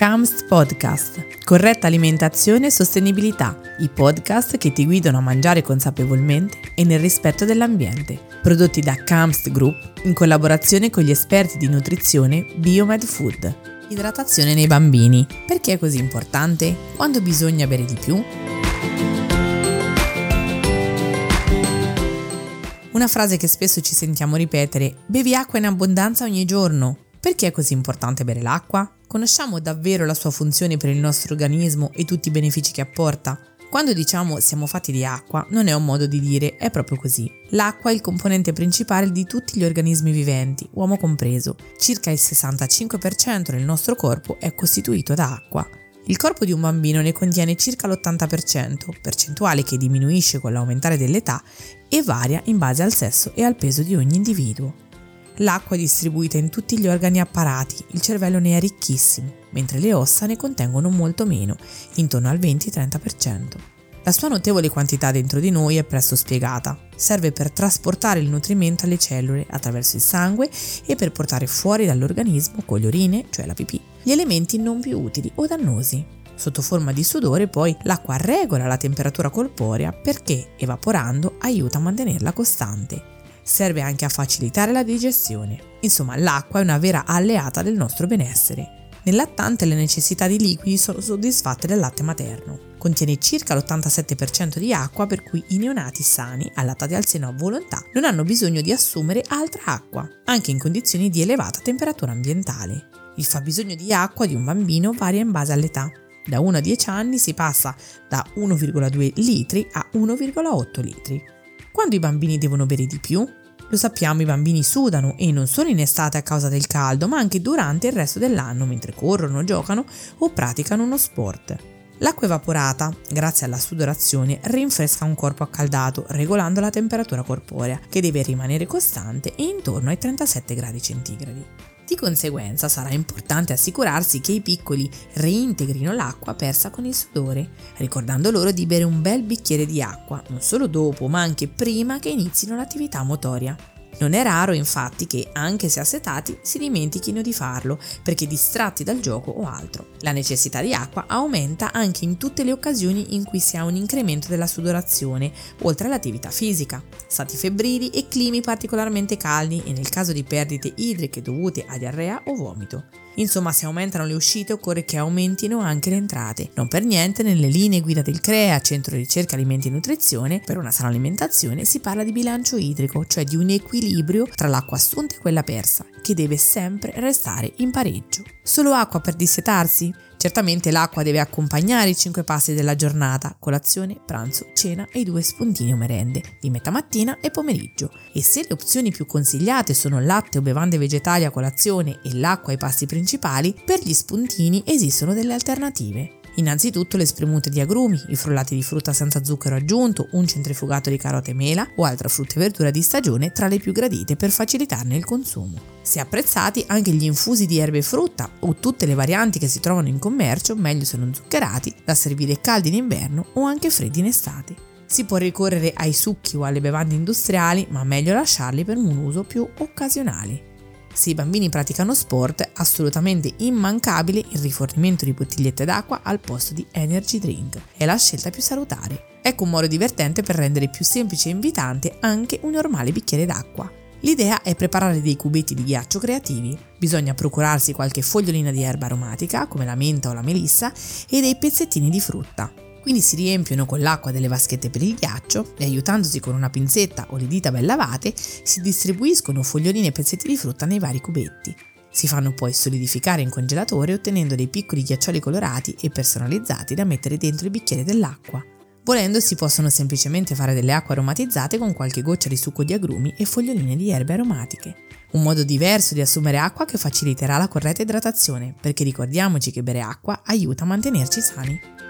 CAMST Podcast, corretta alimentazione e sostenibilità, i podcast che ti guidano a mangiare consapevolmente e nel rispetto dell'ambiente, prodotti da CAMST Group in collaborazione con gli esperti di nutrizione Biomed Food. Idratazione nei bambini. Perché è così importante? Quando bisogna bere di più? Una frase che spesso ci sentiamo ripetere: bevi acqua in abbondanza ogni giorno. Perché è così importante bere l'acqua? Conosciamo davvero la sua funzione per il nostro organismo e tutti i benefici che apporta? Quando diciamo siamo fatti di acqua, non è un modo di dire, è proprio così. L'acqua è il componente principale di tutti gli organismi viventi, uomo compreso. Circa il 65% del nostro corpo è costituito da acqua. Il corpo di un bambino ne contiene circa l'80%, percentuale che diminuisce con l'aumentare dell'età e varia in base al sesso e al peso di ogni individuo. L'acqua è distribuita in tutti gli organi apparati, il cervello ne è ricchissimo, mentre le ossa ne contengono molto meno, intorno al 20-30%. La sua notevole quantità dentro di noi è presto spiegata. Serve per trasportare il nutrimento alle cellule attraverso il sangue e per portare fuori dall'organismo, con le urine, cioè la pipì, gli elementi non più utili o dannosi. Sotto forma di sudore, poi, l'acqua regola la temperatura corporea perché, evaporando, aiuta a mantenerla costante. Serve anche a facilitare la digestione. Insomma, l'acqua è una vera alleata del nostro benessere. Nel lattante le necessità di liquidi sono soddisfatte dal latte materno. Contiene circa l'87% di acqua, per cui i neonati sani, allattati al seno a volontà, non hanno bisogno di assumere altra acqua, anche in condizioni di elevata temperatura ambientale. Il fabbisogno di acqua di un bambino varia in base all'età. Da 1 a 10 anni si passa da 1,2 litri a 1,8 litri. Quando i bambini devono bere di più? Lo sappiamo, i bambini sudano e non solo in estate a causa del caldo, ma anche durante il resto dell'anno mentre corrono, giocano o praticano uno sport. L'acqua evaporata, grazie alla sudorazione, rinfresca un corpo accaldato, regolando la temperatura corporea, che deve rimanere costante e intorno ai 37 gradi centigradi. Di conseguenza sarà importante assicurarsi che i piccoli reintegrino l'acqua persa con il sudore, ricordando loro di bere un bel bicchiere di acqua, non solo dopo ma anche prima che inizino l'attività motoria. Non è raro infatti che, anche se assetati, si dimentichino di farlo perché distratti dal gioco o altro. La necessità di acqua aumenta anche in tutte le occasioni in cui si ha un incremento della sudorazione, oltre all'attività fisica, stati febbrili e climi particolarmente caldi e nel caso di perdite idriche dovute a diarrea o vomito. Insomma, se aumentano le uscite occorre che aumentino anche le entrate. Non per niente nelle linee guida del CREA, Centro Ricerca Alimenti e Nutrizione, per una sana alimentazione si parla di bilancio idrico, cioè di un equilibrio tra l'acqua assunta e quella persa, che deve sempre restare in pareggio. Solo acqua per dissetarsi? Certamente l'acqua deve accompagnare i 5 pasti della giornata: colazione, pranzo, cena e i 2 spuntini o merende di metà mattina e pomeriggio. E se le opzioni più consigliate sono latte o bevande vegetali a colazione e l'acqua ai pasti principali, per gli spuntini esistono delle alternative. Innanzitutto le spremute di agrumi, i frullati di frutta senza zucchero aggiunto, un centrifugato di carote e mela o altra frutta e verdura di stagione tra le più gradite per facilitarne il consumo. Se apprezzati, anche gli infusi di erbe e frutta o tutte le varianti che si trovano in commercio, meglio se non zuccherati, da servire caldi in inverno o anche freddi in estate. Si può ricorrere ai succhi o alle bevande industriali, ma meglio lasciarli per un uso più occasionale. Se i bambini praticano sport, assolutamente immancabile il rifornimento di bottigliette d'acqua al posto di energy drink. È la scelta più salutare. Ecco un modo divertente per rendere più semplice e invitante anche un normale bicchiere d'acqua. L'idea è preparare dei cubetti di ghiaccio creativi. Bisogna procurarsi qualche fogliolina di erba aromatica, come la menta o la melissa, e dei pezzettini di frutta. Quindi si riempiono con l'acqua delle vaschette per il ghiaccio e, aiutandosi con una pinzetta o le dita ben lavate, si distribuiscono foglioline e pezzetti di frutta nei vari cubetti. Si fanno poi solidificare in congelatore ottenendo dei piccoli ghiaccioli colorati e personalizzati da mettere dentro il bicchiere dell'acqua. Volendo si possono semplicemente fare delle acque aromatizzate con qualche goccia di succo di agrumi e foglioline di erbe aromatiche. Un modo diverso di assumere acqua che faciliterà la corretta idratazione, perché ricordiamoci che bere acqua aiuta a mantenerci sani.